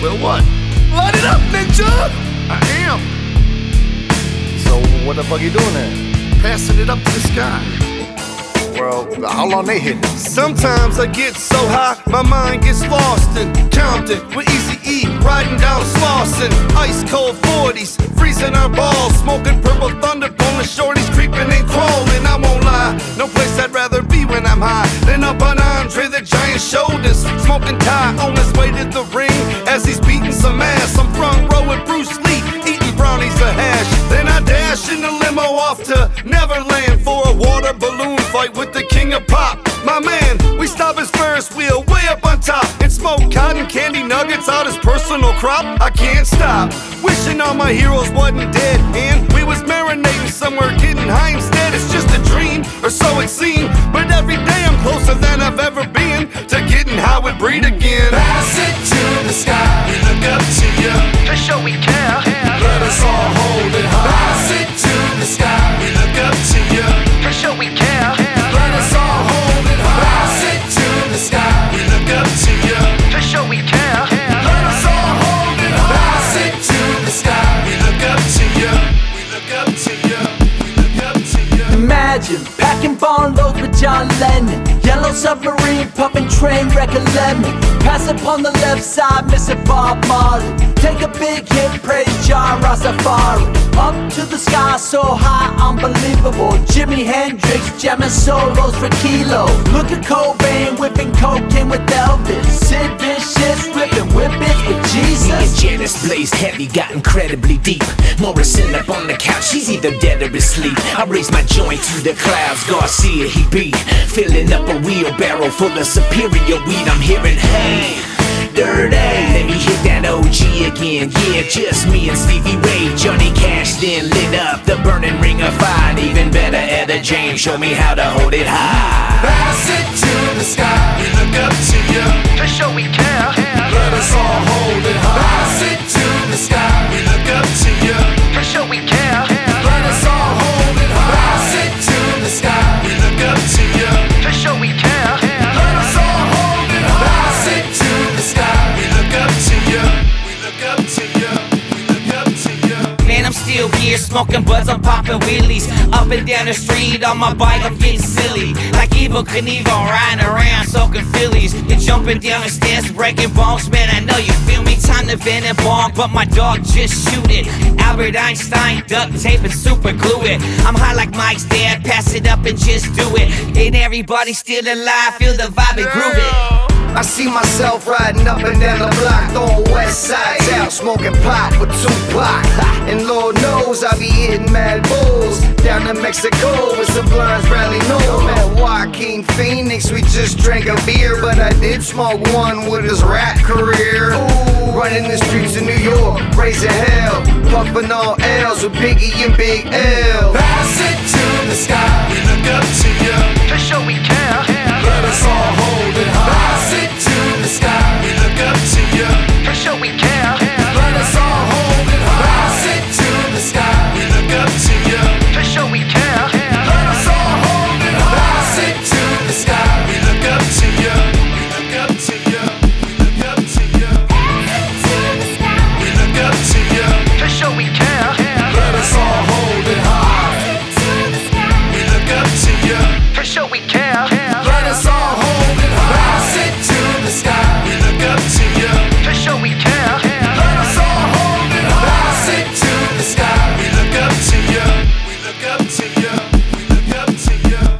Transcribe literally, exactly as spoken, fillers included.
or what? Light it up, ninja! I am. So what the fuck you doing there? Passing it up to the sky. Well, how long they hitting? Sometimes I get so high, my mind gets lost in Compton with Eazy-E, riding down Slauson. Ice cold forties, freezing our balls, smoking purple thunder, pulling shorties, creeping and crawling. I won't lie, no place I'd rather be when I'm high than up on Andre the Giant shoulders, smoking Ty on his way to the ring as he's beating some ass. I'm front row with Bruce Lee, eating brownies for hash. Then I dash in the limo off to Neverland for a water balloon fight with the king of pop. My man, we stop his Ferris wheel way up on top and smoke cotton candy nuggets out his personal crop. I can't stop wishing all my heroes wasn't dead, and we was marinating somewhere getting high instead. It's just a dream, or so it seemed, but every day I'm closer than I've ever been to getting high with Breed again. Pass it to the sky, we look up to you To show we care, let us all hold it high. Pass it to the sky, we look up to you to show we care, let us all hold it high. Pass it to the sky, we look up to you to show we care. let us all hold it high. Pass it to the sky, we look up to you we look up to you we look up to you. Imagine packing barn loads with John Lennon, Yellow Submarine pumping train wreck a lemon. Pass upon the left side, missing Bob Marley. Take a big hit, praise John Rastafari. Up to the sky, so high, unbelievable. Jimi Hendrix jamming solos for kilo. Look at Cobain whipping cocaine with Elvis. Sid Vicious ripping whippets with Jesus. Me and Janice blazed heavy, got incredibly deep. Morrison up on the couch, he's either dead or asleep. I raise my joint to the clouds, Garcia he beat. Filling up a wheelbarrow full of superior weed. I'm hearing, hey, dirty, let me hit that O G again. Yeah, just me and Stevie Ray. Johnny Cash then lit up the burning ring of fire. Even better, Etta James, show me how to hold it high. Pass it to the sky, we look up to you To show we care, let us all hold it high. Pass it to the sky, we look up to you to show we care, let us all hold it high. Pass it to the sky, we look up to you to show we care. let us all hold it high. Pass it to the sky, we look up to you we look up to you we look up to you. Man, I'm still here, smoking buds, I'm popping wheelies. Up and down the street on my bike, I'm getting silly. Like Evel Knievel, riding around, soaking Phillies. You're jumping down the stairs, breaking bones, man, I know you feel me. Time to vent and bomb, but my dog just shoot it. Albert Einstein, duct tape and super glue it. I'm high like Mike's dad, pass it up and just do it. Ain't everybody still alive, feel the vibe and groove it. I see myself riding up and down the block, throwing west sides out, smoking pot with Tupac. And Lord knows I be hitting mad bulls down in Mexico with Sublime's rally no. Met Joaquin Phoenix, we just drank a beer, but I did smoke one with his rap career. Ooh, running the streets of New York, raising hell, pumping all L's with Biggie and Big L. Pass it to the sky, we look up to you To show we care, let us all hold it high. Pass it to the sky, we